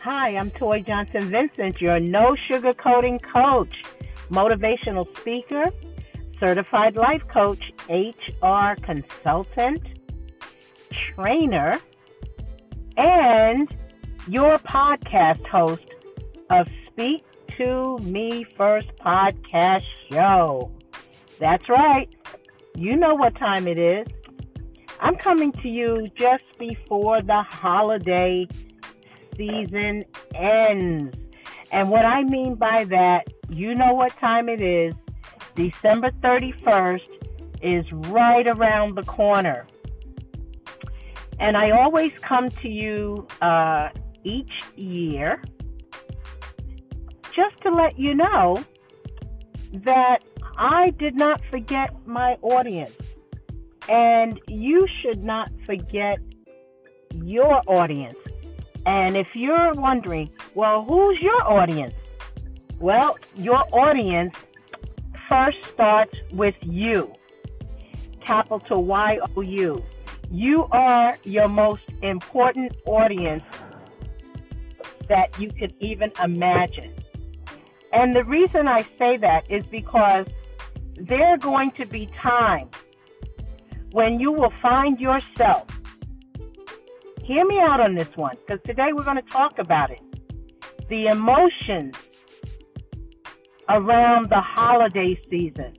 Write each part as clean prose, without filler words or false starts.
Hi, I'm Toy Johnson Vincent, your no sugarcoating coach, motivational speaker, certified life coach, HR consultant, trainer, and your podcast host of Speak to Me First podcast show. That's right. You know what time it is. I'm coming to you just before the holiday season ends. And what I mean by that, you know what time it is. December 31st is right around the corner. And I always come to you each year just to let you know that I did not forget my audience. And you should not forget your audience. And if you're wondering, well, who's your audience? Well, your audience first starts with you. Capital Y-O-U. You are your most important audience that you could even imagine. And the reason I say that is because there are going to be times when you will find yourself, hear me out on this one, because today we're going to talk about it, the emotions around the holiday season,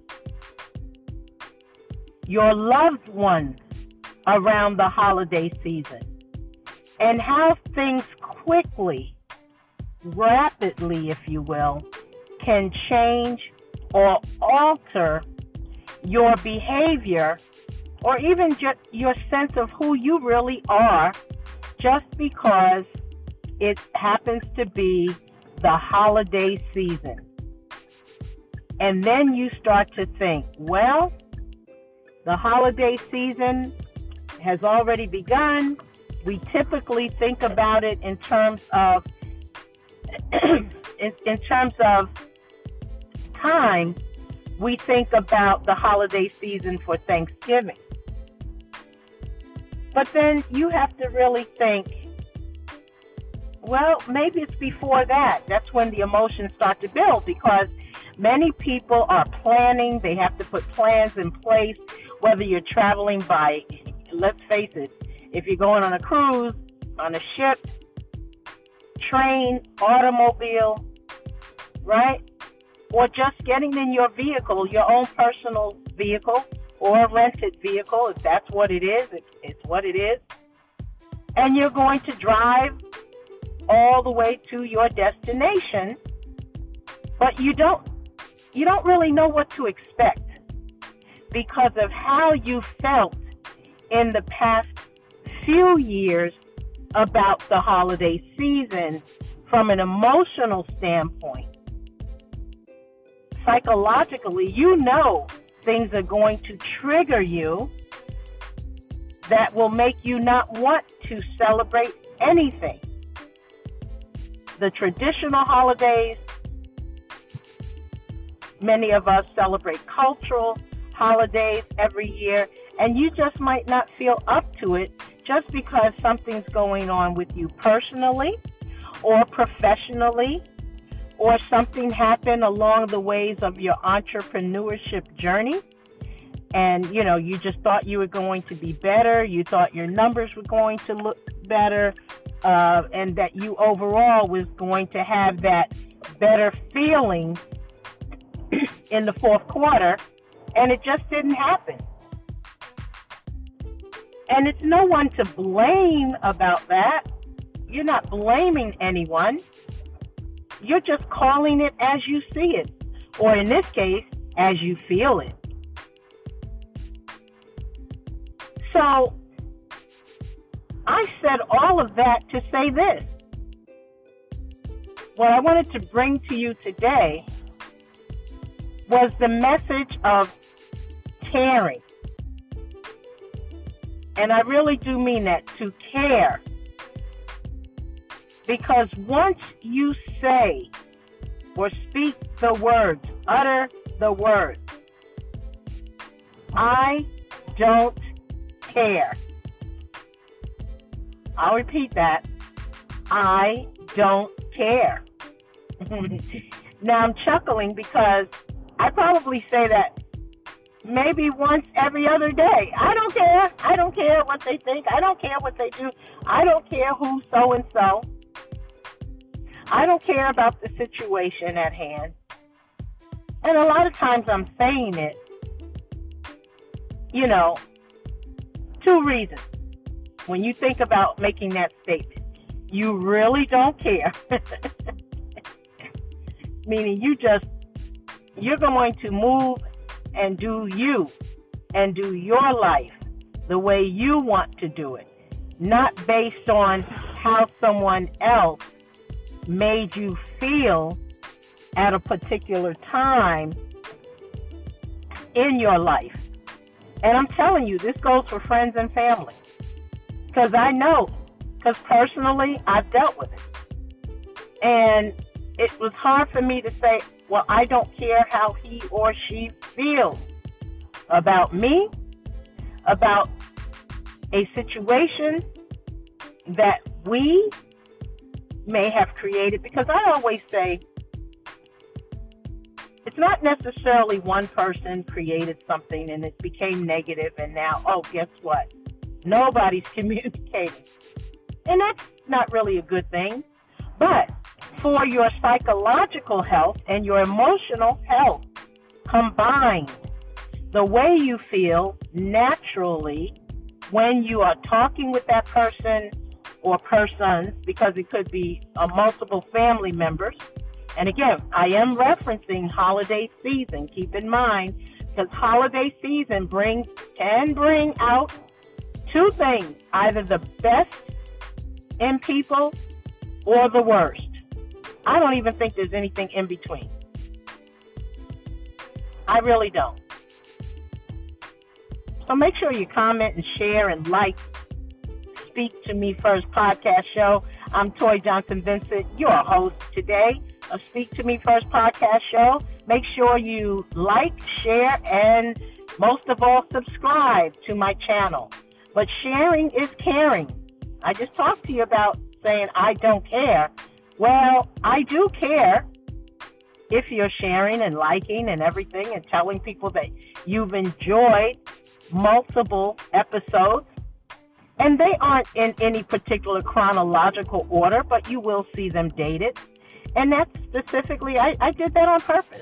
your loved ones around the holiday season, and how things quickly, rapidly, if you will, can change or alter your behavior or even just your sense of who you really are just because it happens to be the holiday season. And then you start to think, well, the holiday season has already begun. We typically think about it in terms of in terms of time. We think about the holiday season for Thanksgiving. But then you have to really think, well, maybe it's before that. That's when the emotions start to build, because many people are planning. They have to put plans in place, whether you're traveling by, let's face it, if you're going on a cruise, on a ship, train, automobile, right? Or just getting in your vehicle, your own personal vehicle, or a rented vehicle, if that's what it is, it's what it is. And you're going to drive all the way to your destination, but you don't really know what to expect because of how you felt in the past few years about the holiday season from an emotional standpoint. Psychologically, you know things are going to trigger you that will make you not want to celebrate anything. The traditional holidays, many of us celebrate cultural holidays every year, and you just might not feel up to it just because something's going on with you personally or professionally, or something happened along the ways of your entrepreneurship journey. And, you just thought you were going to be better. You thought your numbers were going to look better, and that you overall was going to have that better feeling in the fourth quarter, and it just didn't happen. And it's no one to blame about that. You're not blaming anyone. You're just calling it as you see it, or in this case, as you feel it. So I said all of that to say this. What I wanted to bring to you today was the message of caring. And I really do mean that, to care. Because once you say or speak the words, utter the words, I don't care. I'll repeat that. I don't care. Now I'm chuckling because I probably say that maybe once every other day. I don't care. I don't care what they think. I don't care what they do. I don't care who so-and-so. I don't care about the situation at hand. And a lot of times I'm saying it, two reasons. When you think about making that statement, you really don't care. Meaning you're going to move and do you and do your life the way you want to do it, not based on how someone else made you feel at a particular time in your life. And I'm telling you, this goes for friends and family. Because I know, because personally, I've dealt with it. And it was hard for me to say, well, I don't care how he or she feels about me, about a situation that we may have created. Because I always say, it's not necessarily one person created something and it became negative and now, guess what? Nobody's communicating. And that's not really a good thing. But for your psychological health and your emotional health combined, the way you feel naturally when you are talking with that person or persons, because it could be multiple family members. And again, I am referencing holiday season. Keep in mind, because holiday season can bring out two things, either the best in people or the worst. I don't even think there's anything in between. I really don't. So make sure you comment and share and like Speak to Me First podcast show. I'm Toy Johnson Vincent, your host today of Speak to Me First podcast show. Make sure you like, share, and most of all, subscribe to my channel. But sharing is caring. I just talked to you about saying I don't care. Well, I do care if you're sharing and liking and everything and telling people that you've enjoyed multiple episodes. And they aren't in any particular chronological order, but you will see them dated. And that's specifically, I did that on purpose,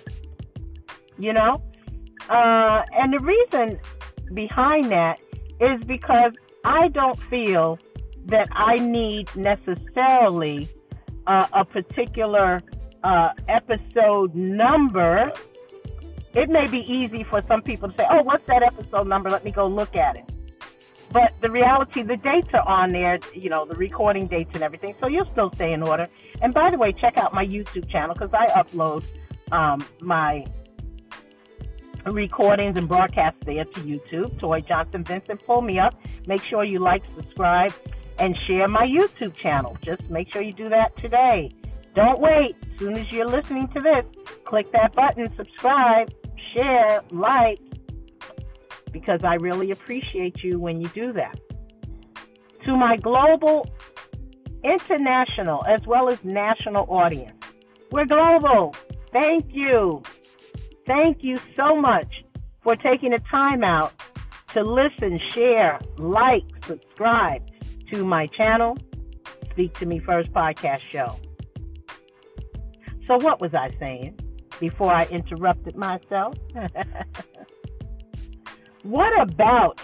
And the reason behind that is because I don't feel that I need necessarily a particular episode number. It may be easy for some people to say, oh, what's that episode number? Let me go look at it. But the reality, the dates are on there, the recording dates and everything, so you'll still stay in order. And by the way, check out my YouTube channel because I upload my recordings and broadcasts there to YouTube. Toy Johnson Vincent, pull me up. Make sure you like, subscribe, and share my YouTube channel. Just make sure you do that today. Don't wait. As soon as you're listening to this, click that button, subscribe, share, like, because I really appreciate you when you do that. To my global, international, as well as national audience, we're global. Thank you. Thank you so much for taking the time out to listen, share, like, subscribe to my channel, Speak to Me First podcast show. So what was I saying before I interrupted myself? What about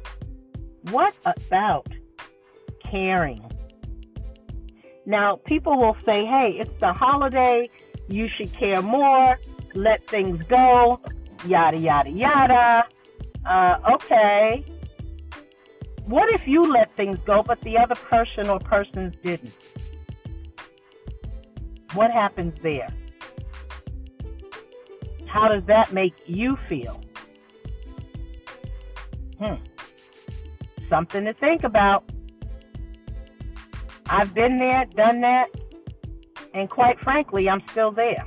caring? Now, people will say, hey, it's the holiday, you should care more, let things go, yada, yada, yada. Okay. What if you let things go, but the other person or persons didn't? What happens there? How does that make you feel? Something to think about. I've been there, done that, and quite frankly, I'm still there.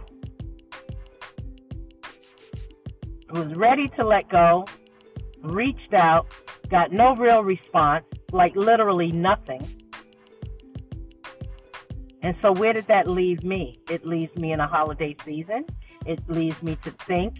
I was ready to let go, reached out, got no real response, like literally nothing. And so where did that leave me? It leaves me in a holiday season. It leaves me to think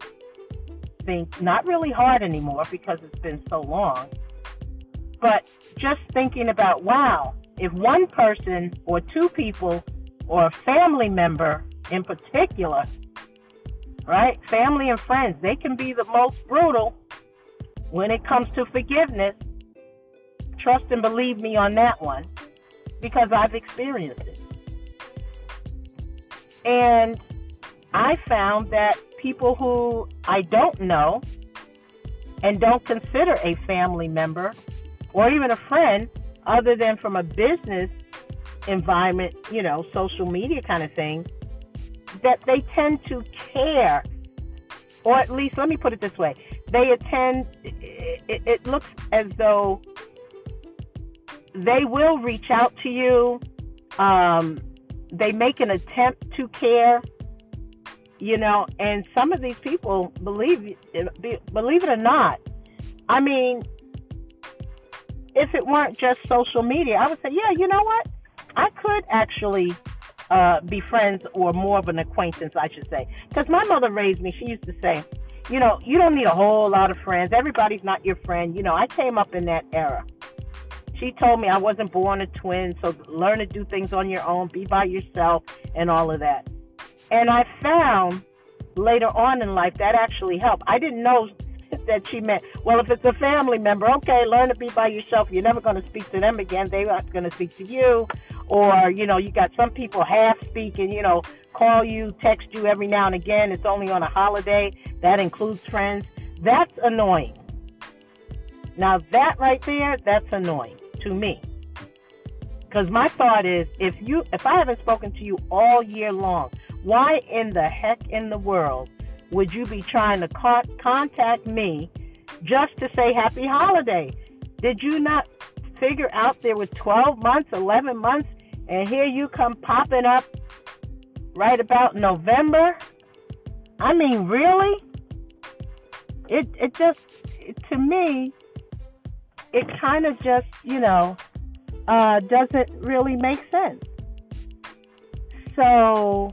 not really hard anymore because it's been so long, but just thinking about, wow, if one person or two people or a family member in particular, right, family and friends, they can be the most brutal when it comes to forgiveness. Trust and believe me on that one, because I've experienced it. And I found that people who I don't know and don't consider a family member or even a friend, other than from a business environment, social media kind of thing, that they tend to care, or at least, let me put it this way, it looks as though they will reach out to you. They make an attempt to care, and some of these people, believe it or not, I mean, if it weren't just social media, I would say, yeah, you know what? I could actually be friends, or more of an acquaintance, I should say. Because my mother raised me, she used to say, you don't need a whole lot of friends. Everybody's not your friend. I came up in that era. She told me I wasn't born a twin, so learn to do things on your own, be by yourself, and all of that. And I found later on in life that actually helped. I didn't know that she meant, well, if it's a family member, okay, learn to be by yourself. You're never going to speak to them again. They're not going to speak to you. Or, you got some people half speaking, call you, text you every now and again. It's only on a holiday. That includes friends. That's annoying. Now, that right there, that's annoying to me. Because my thought is, if I haven't spoken to you all year long, why in the heck in the world would you be trying to contact me just to say happy holiday? Did you not figure out there was 12 months, 11 months, and here you come popping up right about November? I mean, really? It just, to me, it kind of just, doesn't really make sense. So,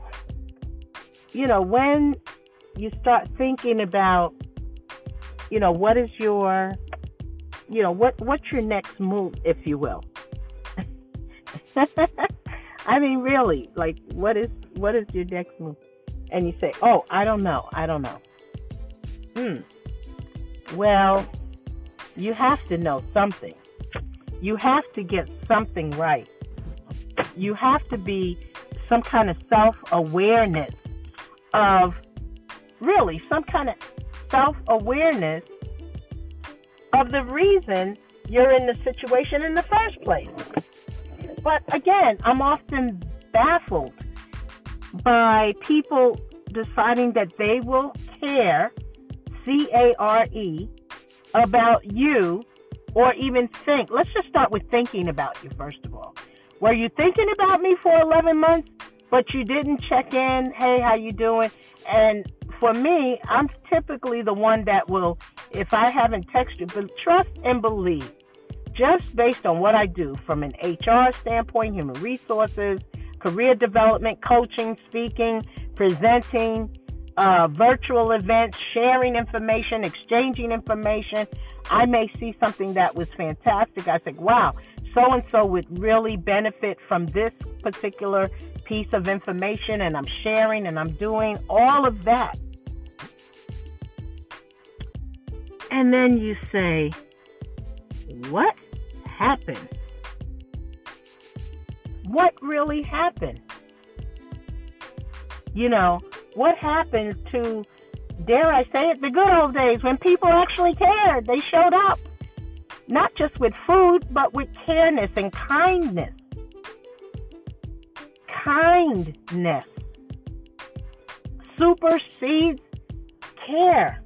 when you start thinking about, what is your, what's your next move, if you will? I mean, really, like, what is your next move? And you say, oh, I don't know. Well, you have to know something. You have to get something right. You have to be some kind of self-awareness of, really, some kind of self-awareness of the reason you're in the situation in the first place. But again, I'm often baffled by people deciding that they will care, C-A-R-E, about you, or even think. Let's just start with thinking about you, first of all. Were you thinking about me for 11 months, but you didn't check in? Hey, how you doing? And for me, I'm typically the one that will, if I haven't texted you, but trust and believe, just based on what I do from an HR standpoint, human resources, career development, coaching, speaking, presenting, virtual events, sharing information, exchanging information. I may see something that was fantastic. I think, wow, so-and-so would really benefit from this particular piece of information, and I'm sharing and I'm doing all of that. And then you say, what happened? What really happened? What happened to, dare I say it, the good old days when people actually cared? They showed up, not just with food, but with careness and kindness. Kindness supersedes care.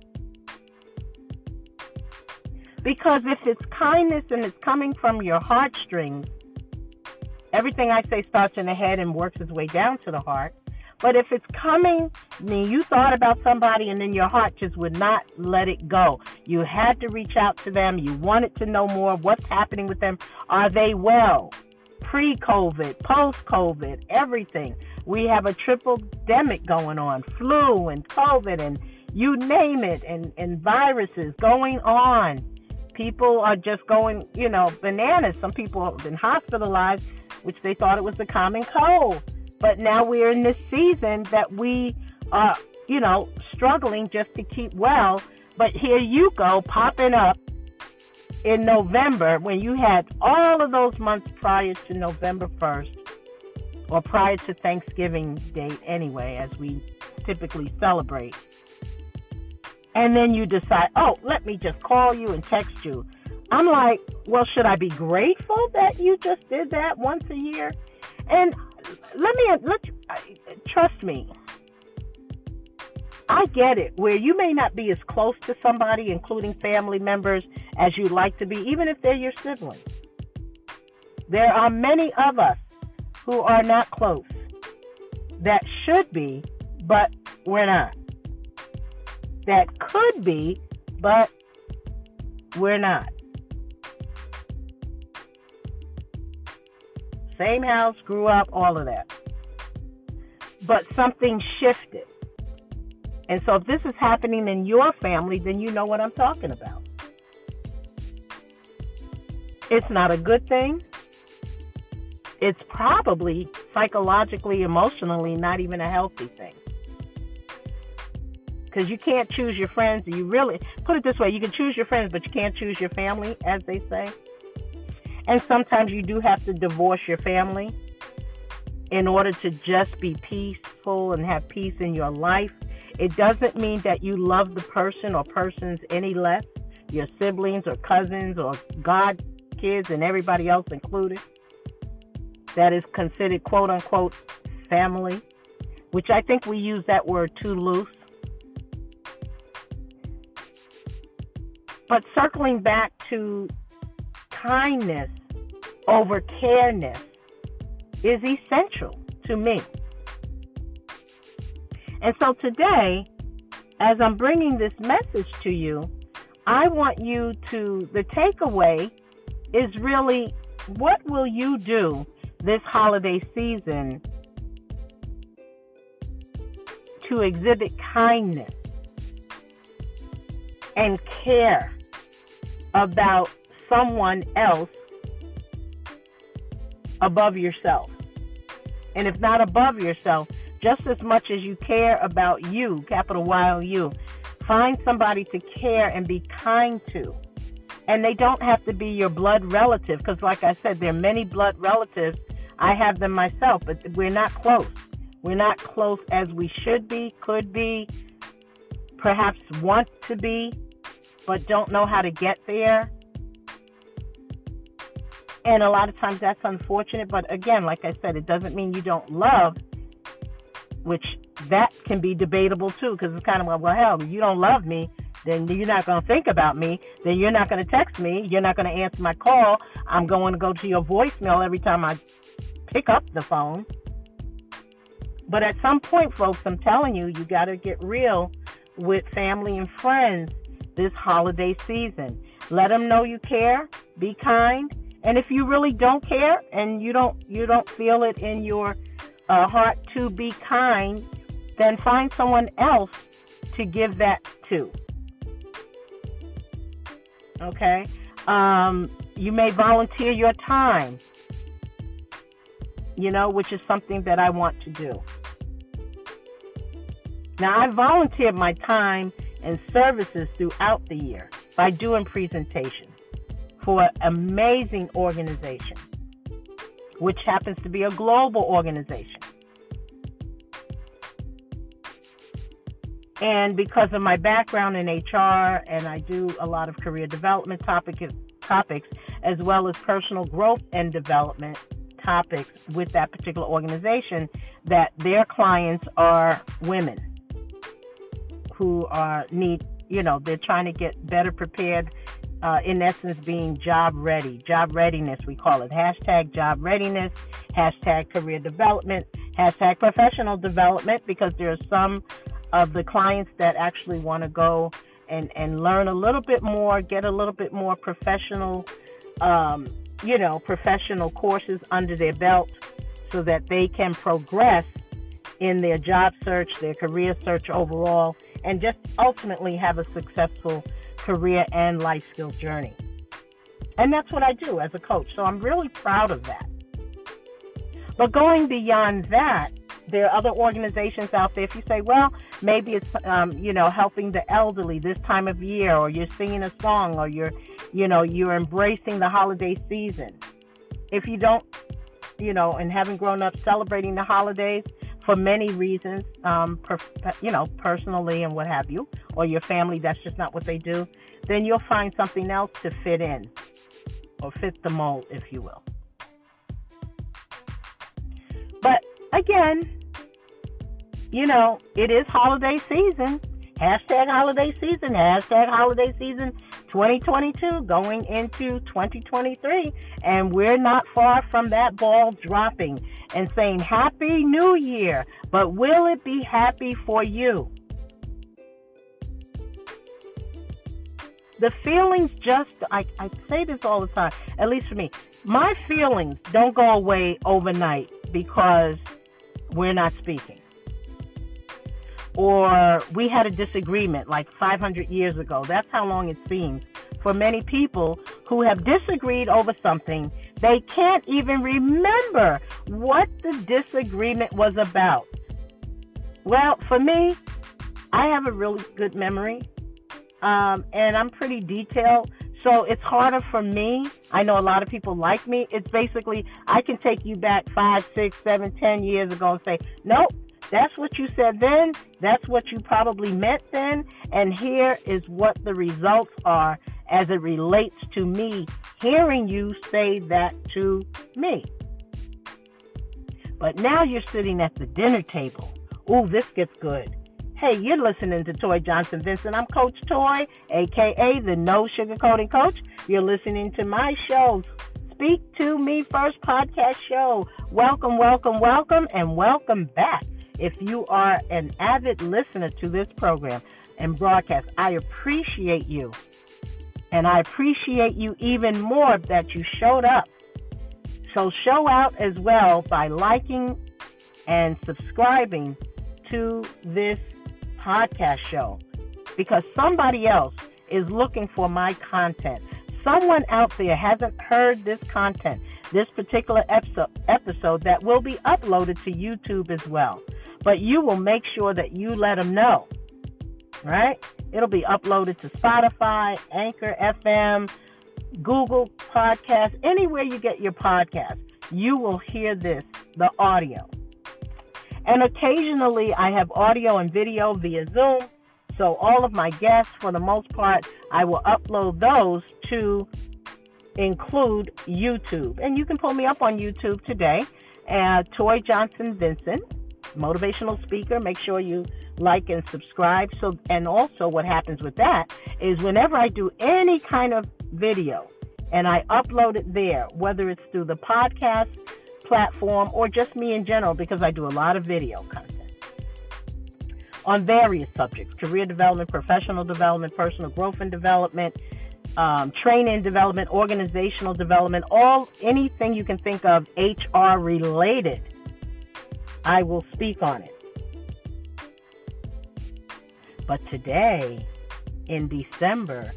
Because if it's kindness and it's coming from your heartstrings, everything I say starts in the head and works its way down to the heart. But if it's coming, I mean, you thought about somebody and then your heart just would not let it go. You had to reach out to them. You wanted to know more. What's happening with them? Are they well? pre-COVID, post-COVID, everything. We have a triple-demic going on, flu and COVID and you name it, and viruses going on. People are just going, bananas. Some people have been hospitalized, which they thought it was the common cold. But now we're in this season that we are, struggling just to keep well. But here you go, popping up in November when you had all of those months prior to November 1st, or prior to Thanksgiving date anyway, as we typically celebrate. And then you decide, let me just call you and text you. I'm like, well, should I be grateful that you just did that once a year? And trust me, I get it, where you may not be as close to somebody, including family members, as you'd like to be, even if they're your siblings. There are many of us who are not close, that should be, but we're not. That could be, but we're not. Same house, grew up, all of that. But something shifted. And so if this is happening in your family, then you know what I'm talking about. It's not a good thing. It's probably psychologically, emotionally, not even a healthy thing. Because you can't choose your friends. You really, put it this way, you can choose your friends, but you can't choose your family, as they say. And sometimes you do have to divorce your family in order to just be peaceful and have peace in your life. It doesn't mean that you love the person or persons any less, your siblings or cousins or god kids and everybody else included. That is considered quote unquote family, which I think we use that word too loose. But circling back to kindness over careness is essential to me. And so today, as I'm bringing this message to you, I want you to, the takeaway is really, what will you do this holiday season to exhibit kindness and care about someone else above yourself? And if not above yourself, just as much as you care about you, capital Y-O-U, find somebody to care and be kind to. And they don't have to be your blood relative, because like I said, there are many blood relatives. I have them myself, but we're not close. We're not close as we should be, could be, perhaps want to be, but don't know how to get there. And a lot of times that's unfortunate. But again, like I said, it doesn't mean you don't love, which that can be debatable too, because it's kind of like, well, hell, if you don't love me, then you're not going to think about me. Then you're not going to text me. You're not going to answer my call. I'm going to go to your voicemail every time I pick up the phone. But at some point, folks, I'm telling you, you got to get real with family and friends this holiday season. Let them know you care. Be kind. And if you really don't care and you don't feel it in your heart to be kind, then find someone else to give that to. Okay? You may volunteer your time, which is something that I want to do. Now, I volunteered my time and services throughout the year by doing presentations for an amazing organization, which happens to be a global organization. And because of my background in HR, and I do a lot of career development topics, as well as personal growth and development topics with that particular organization, that their clients are women who they're trying to get better prepared, in essence being job readiness, we call it. # job readiness, # career development, # professional development, because there are some of the clients that actually want to go and learn a little bit more, get a little bit more professional professional courses under their belt so that they can progress in their job search, their career search overall, and just ultimately have a successful career and life skills journey. And that's what I do as a coach. So I'm really proud of that. But going beyond that, there are other organizations out there. If you say, well, maybe it's, helping the elderly this time of year, or you're singing a song, or you're embracing the holiday season. If you don't, and having grown up celebrating the holidays for many reasons, personally and what have you, or your family, that's just not what they do, then you'll find something else to fit in, or fit the mold, if you will. But again, it is holiday season. Hashtag holiday season. Hashtag holiday season 2022 going into 2023. And we're not far from that ball dropping and saying Happy New Year. But will it be happy for you? The feelings I say this all the time, at least for me. My feelings don't go away overnight because we're not speaking. Or we had a disagreement like 500 years ago. That's how long it seems. For many people who have disagreed over something, they can't even remember what the disagreement was about. Well, for me, I have a really good memory, and I'm pretty detailed. So it's harder for me. I know a lot of people like me. It's basically, I can take you back 5, 6, 7, 10 years ago and say, nope, that's what you said then. That's what you probably meant then. And here is what the results are as it relates to me hearing you say that to me. But now you're sitting at the dinner table. Ooh, this gets good. Hey, you're listening to Toy Johnson Vincent. I'm Coach Toy, a.k.a. the No Sugarcoating Coach. You're listening to my show, Speak to Me First podcast show. Welcome, welcome, welcome, and welcome back. If you are an avid listener to this program and broadcast, I appreciate you. And I appreciate you even more that you showed up. So show out as well by liking and subscribing to this podcast show, because somebody else is looking for my content. Someone out there hasn't heard this content, this particular episode that will be uploaded to YouTube as well. But you will make sure that you let them know, right? It'll be uploaded to Spotify, Anchor FM, Google Podcasts, anywhere you get your podcast. You will hear the audio. And occasionally I have audio and video via Zoom. So all of my guests, for the most part, I will upload those to include YouTube. And you can pull me up on YouTube today at Toy Johnson Vincent, motivational speaker. Make sure you like and subscribe. And also what happens with that is whenever I do any kind of video and I upload it there, whether it's through the podcast platform or just me in general, because I do a lot of video content on various subjects: career development, professional development, personal growth and development, training development, organizational development, anything you can think of HR related, I will speak on it. But today, in December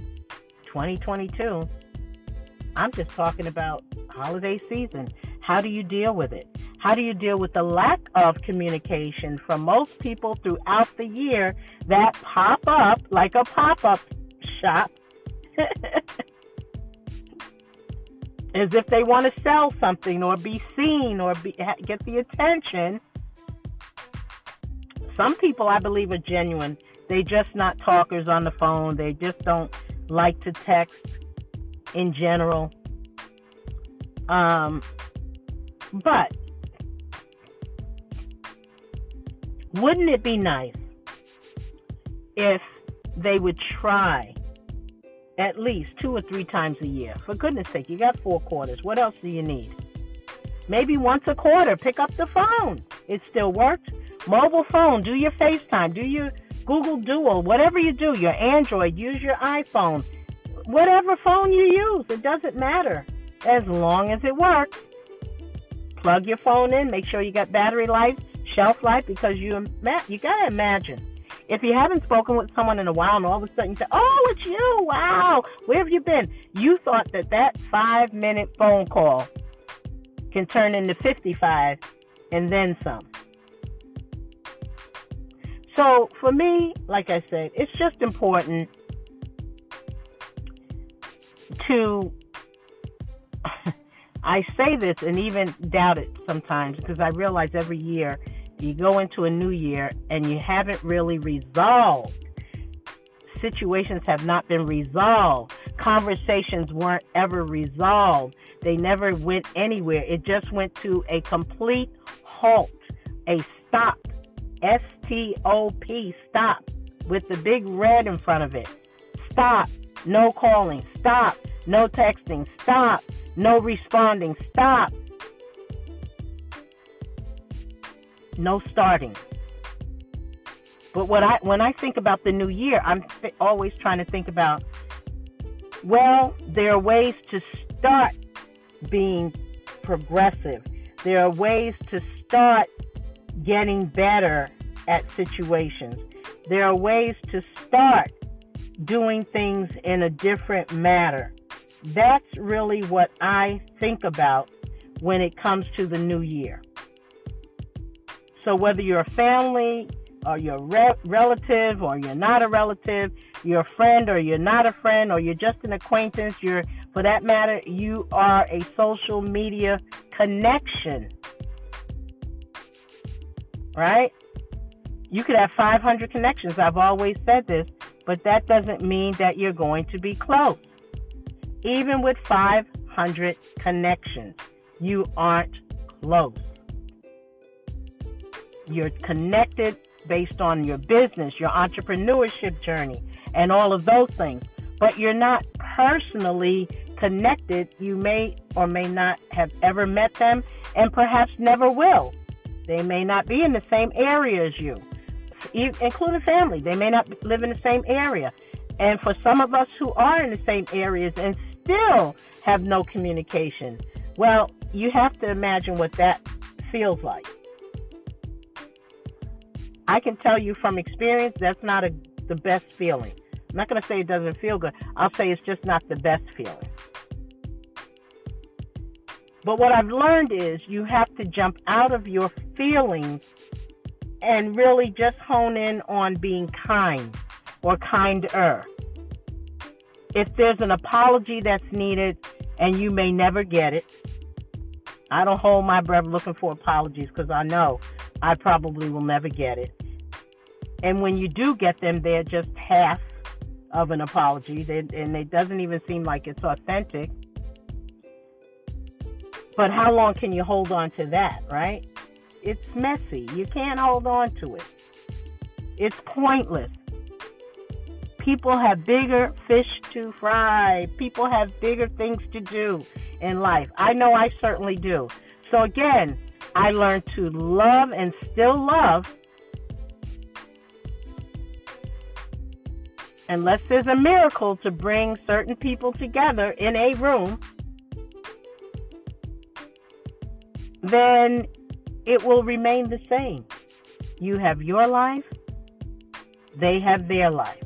2022, I'm just talking about holiday season. How do you deal with it? How do you deal with the lack of communication from most people throughout the year that pop up like a pop-up shop as if they want to sell something or be seen or get the attention? Some people, I believe, are genuine. They just not talkers on the phone. They just don't like to text in general. But wouldn't it be nice if they would try at least 2 or 3 times a year? For goodness sake, you got 4 quarters. What else do you need? Maybe once a quarter, pick up the phone. It still works. Mobile phone, do your FaceTime, do your Google Duo, whatever you do, your Android, use your iPhone. Whatever phone you use, it doesn't matter. as long as it works. Plug your phone in, make sure you got battery life, shelf life, because you got to imagine. If you haven't spoken with someone in a while and all of a sudden you say, oh, it's you, wow, where have you been? You thought that 5-minute phone call can turn into 55 and then some. So for me, like I said, it's just important to, I say this and even doubt it sometimes, because I realize every year you go into a new year and you haven't really resolved. Situations have not been resolved. Conversations weren't ever resolved. They never went anywhere. It just went to a complete halt, a stop. S-T-O-P, stop, with the big red in front of it. Stop, no calling. Stop, no texting. Stop, no responding. Stop, no starting. But when I think about the new year, I'm always trying to think about, well, there are ways to start being progressive. There are ways to start getting better at situations. There are ways to start doing things in a different manner. That's really what I think about when it comes to the new year. So whether you're a family or you're a relative or you're not a relative, you're a friend or you're not a friend, or you're just an acquaintance, for that matter, you are a social media connection. Right? You could have 500 connections. I've always said this, but that doesn't mean that you're going to be close. Even with 500 connections, you aren't close. You're connected based on your business, your entrepreneurship journey, and all of those things. But you're not personally connected. You may or may not have ever met them, and perhaps never will. They may not be in the same area as you, including family. They may not live in the same area. And for some of us who are in the same areas and still have no communication, well, you have to imagine what that feels like. I can tell you from experience, that's not the best feeling. I'm not going to say it doesn't feel good. I'll say it's just not the best feeling. But what I've learned is you have to jump out of your feelings and really just hone in on being kind or kinder. If there's an apology that's needed and you may never get it, I don't hold my breath looking for apologies, because I know I probably will never get it. And when you do get them, they're just half of an apology, and it doesn't even seem like it's authentic. But how long can you hold on to that, right? It's messy. You can't hold on to it. It's pointless. People have bigger fish to fry. People have bigger things to do in life. I know I certainly do. So again, I learned to love and still love, unless there's a miracle to bring certain people together in a room, then it will remain the same. You have your life, they have their life.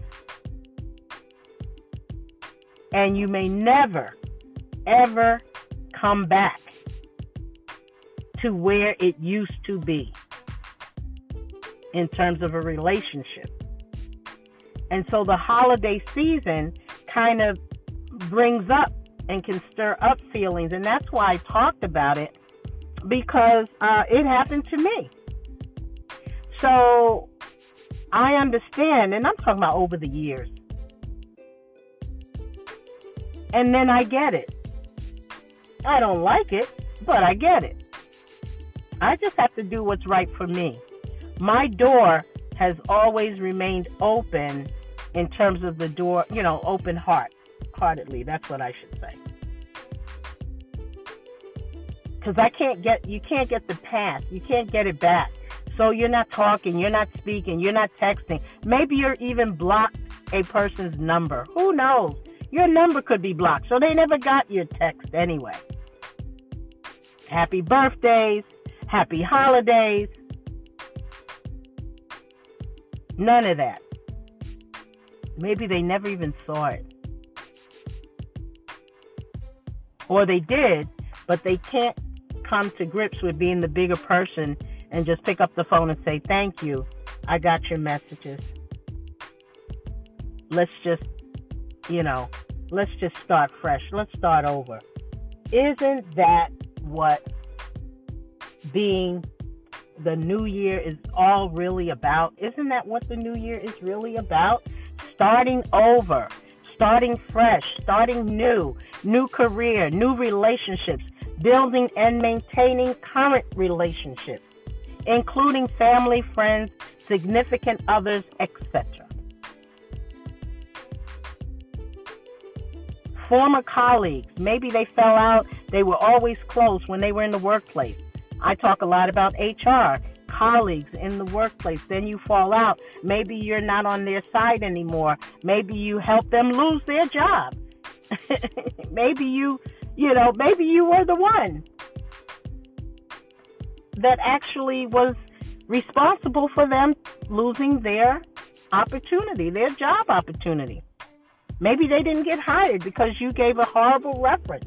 And you may never, ever come back to where it used to be in terms of a relationship. And so the holiday season kind of brings up and can stir up feelings. And that's why I talked about it, because it happened to me. So I understand, and I'm talking about over the years. And then I get it. I don't like it, but I get it. I just have to do what's right for me. My door has always remained open in terms of the door, open heartedly. That's what I should say. Because you can't get the past. You can't get it back. So you're not talking, you're not speaking, you're not texting. Maybe you're even blocked a person's number. Who knows? Your number could be blocked, so they never got your text anyway. Happy birthdays, happy holidays, none of that. Maybe they never even saw it. Or they did, but they can't come to grips with being the bigger person and just pick up the phone and say, thank you, I got your messages. Let's just start fresh. Let's start over. Isn't that what being the new year is all really about? Isn't that what the new year is really about? Starting over, starting fresh, starting new career, new relationships, building and maintaining current relationships, including family, friends, significant others, etc. Former colleagues, maybe they fell out, they were always close when they were in the workplace. I talk a lot about HR, colleagues in the workplace. Then you fall out. Maybe you're not on their side anymore. Maybe you help them lose their job. maybe you were the one that actually was responsible for them losing their opportunity, their job opportunity. Maybe they didn't get hired because you gave a horrible reference.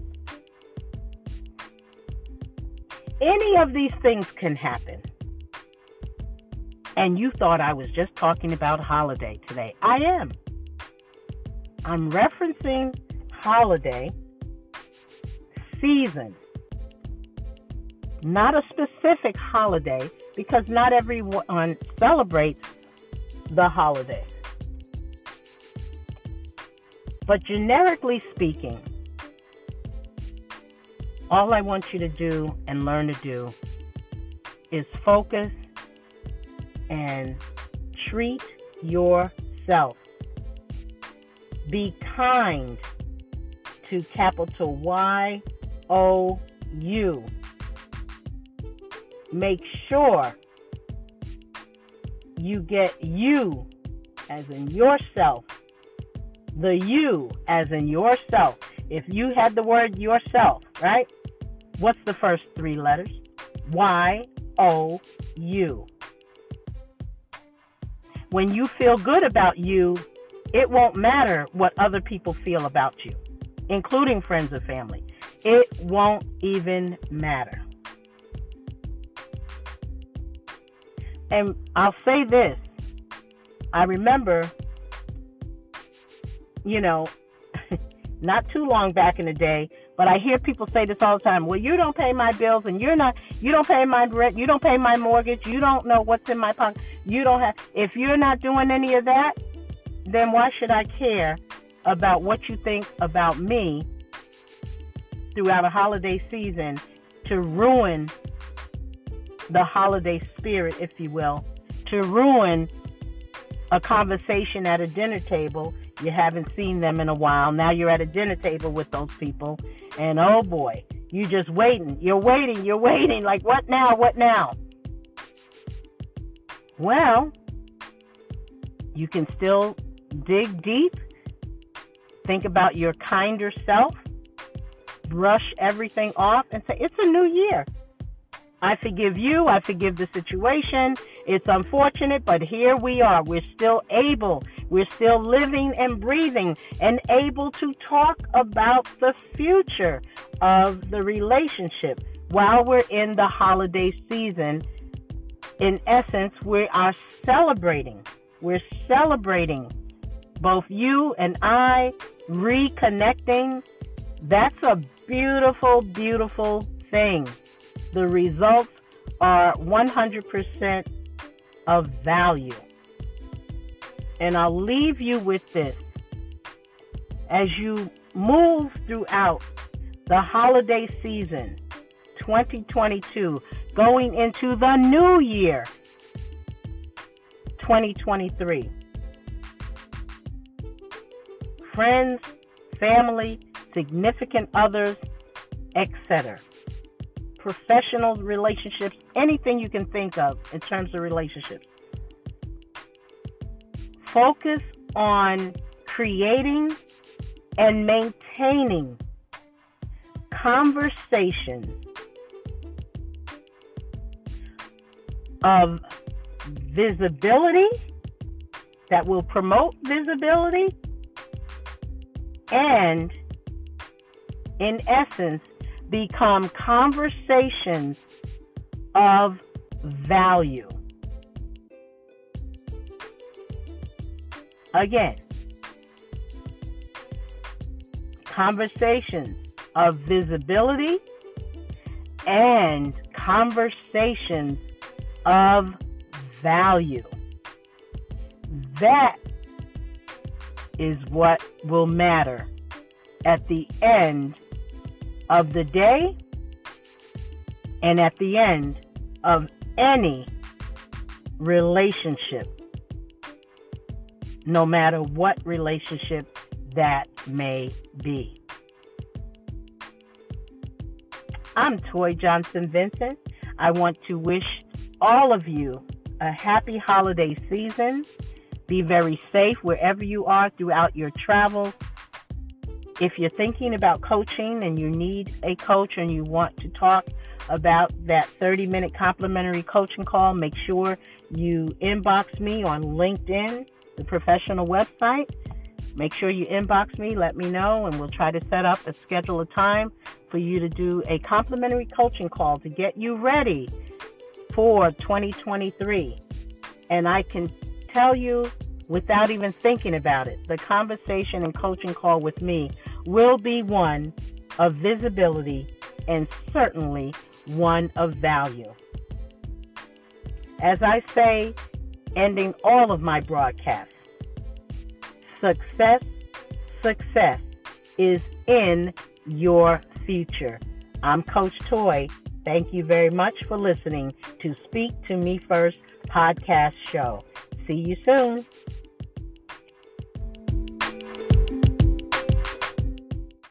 Any of these things can happen. And you thought I was just talking about holiday today. I am. I'm referencing holiday season. Not a specific holiday, because not everyone celebrates the holiday. But generically speaking, all I want you to do and learn to do is focus and treat yourself. Be kind to capital Y-O-U. Make sure you get you as in yourself. The you as in yourself. If you had the word yourself, right? What's the first three letters? Y-O-U. When you feel good about you, it won't matter what other people feel about you, including friends and family. It won't even matter. And I'll say this. I remember, not too long back in the day, but I hear people say this all the time. Well, you don't pay my bills, and you don't pay my rent, you don't pay my mortgage, you don't know what's in my pocket, if you're not doing any of that, then why should I care about what you think about me throughout a holiday season to ruin the holiday spirit, if you will, to ruin a conversation at a dinner table. You haven't seen them in a while. Now you're at a dinner table with those people, and oh boy, you just waiting. You're waiting. Like, what now? What now? Well, you can still dig deep, think about your kinder self, brush everything off, and say, it's a new year. I forgive you. I forgive the situation. It's unfortunate, but here we are. We're still able. We're still living and breathing and able to talk about the future of the relationship while we're in the holiday season. In essence, we are celebrating. We're celebrating both you and I reconnecting. That's a beautiful, beautiful thing. The results are 100% of value. And I'll leave you with this. As you move throughout the holiday season, 2022, going into the new year, 2023, friends, family, significant others, etc., professional relationships, anything you can think of in terms of relationships. Focus on creating and maintaining conversations of visibility that will promote visibility and, in essence, become conversations of value. Again, conversations of visibility and conversations of value. That is what will matter at the end of the day and at the end of any relationship, no matter what relationship that may be. I'm Toy Johnson Vincent. I want to wish all of you a happy holiday season. Be very safe wherever you are throughout your travels. If you're thinking about coaching and you need a coach and you want to talk about that 30-minute complimentary coaching call, make sure you inbox me on LinkedIn, the professional website. Make sure you inbox me, let me know, and we'll try to schedule a time for you to do a complimentary coaching call to get you ready for 2023. And I can tell you, without even thinking about it, the conversation and coaching call with me will be one of visibility and certainly one of value. As I say, ending all of my broadcasts, success is in your future. I'm Coach Toy. Thank you very much for listening to Speak to Me First podcast show. See you soon.